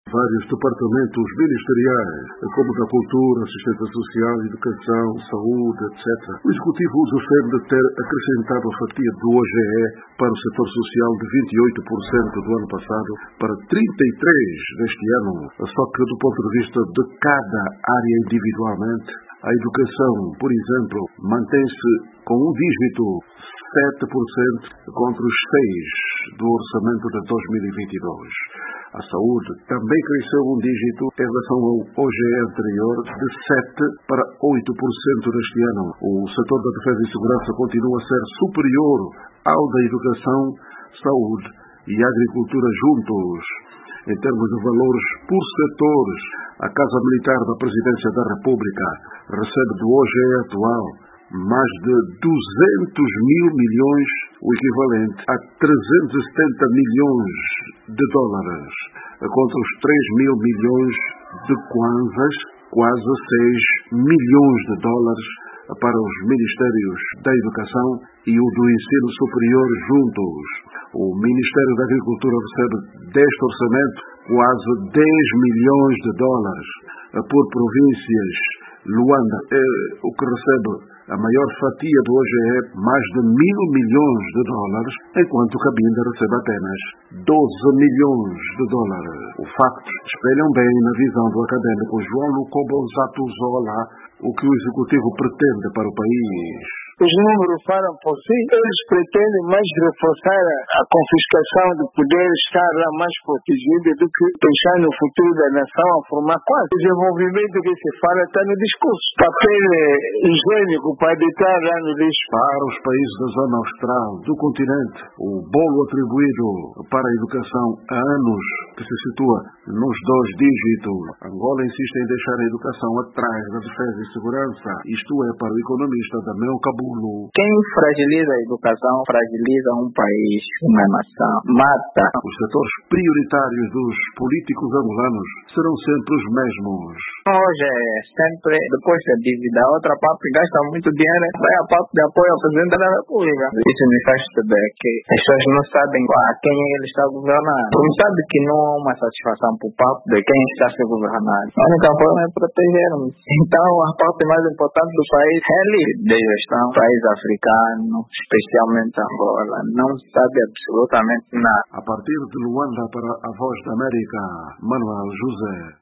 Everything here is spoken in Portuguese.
vários departamentos ministeriais, como da cultura, assistência social, educação, saúde, etc. O Executivo defende ter acrescentado a fatia do OGE para o setor social de 28% do ano passado para 33% deste ano, só que do ponto de vista de cada área individualmente, a educação, por exemplo, mantém-se com um dígito 7% contra os 6% do orçamento de 2022. A saúde também cresceu um dígito em relação ao OGE anterior, de 7% para 8% deste ano. O setor da defesa e segurança continua a ser superior ao da educação, saúde e agricultura juntos. Em termos de valores por setores, a Casa Militar da Presidência da República recebe do OGE atual mais de 200 mil milhões, o equivalente a 370 milhões de dólares, contra os 3 mil milhões de kwanzas, quase 6 milhões de dólares para os Ministérios da Educação e o do Ensino Superior juntos. O Ministério da Agricultura recebe deste orçamento quase 10 milhões de dólares. Por províncias, Luanda é o que recebe a maior fatia do OGE, mais de 1.000 milhões de dólares, enquanto Cabinda recebe apenas 12 milhões de dólares. Os factos espelham bem, na visão do académico João Lucobo Zatuzola, o que o Executivo pretende para o país. Os números falam por si. Eles pretendem mais reforçar a confiscação do poder, estar lá mais protegido do que pensar no futuro da nação a formar quase. O desenvolvimento que se fala está no discurso. Papel higiênico para deitar lá no lixo. Para os países da zona austral do continente, o bolo atribuído para a educação há anos que se situa nos 2 dígitos. Angola insiste em deixar a educação atrás da defesa e segurança. Isto é, para o economista Damião Cabu. Quem fragiliza a educação, fragiliza um país, uma nação, mata. Os setores prioritários dos políticos angolanos serão sempre os mesmos. Hoje é sempre, depois da dívida, a outra parte gasta muito dinheiro, vai a parte de apoio ao Presidente da República. Isso me faz perceber que as pessoas não sabem a quem ele está governando. Como sabe que não há uma satisfação por parte de quem está a ser governado. A única forma é protegermos. Então, a parte mais importante do país é a livre gestão. País africano, especialmente Angola, não sabe absolutamente nada. A partir de Luanda para a Voz da América, Manuel José.